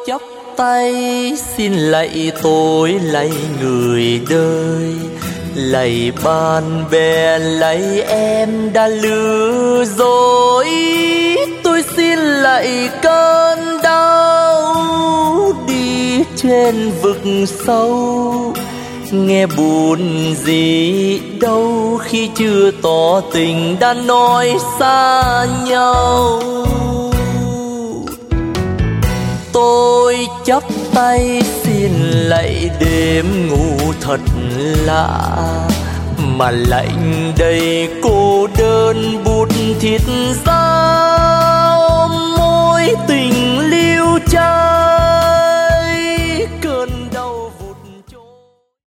chắp tay xin lạy tôi, lạy người đời, lạy bạn bè, lạy em đã lừa dối. Tôi xin lạy cơn đau đi trên vực sâu, nghe buồn gì đâu khi chưa tỏ tình đã nói xa nhau. Tôi chắp tay xin lạy đêm ngủ thật lạ, mà lạnh đầy cô đơn bút thiết giao mối tình liêu trai.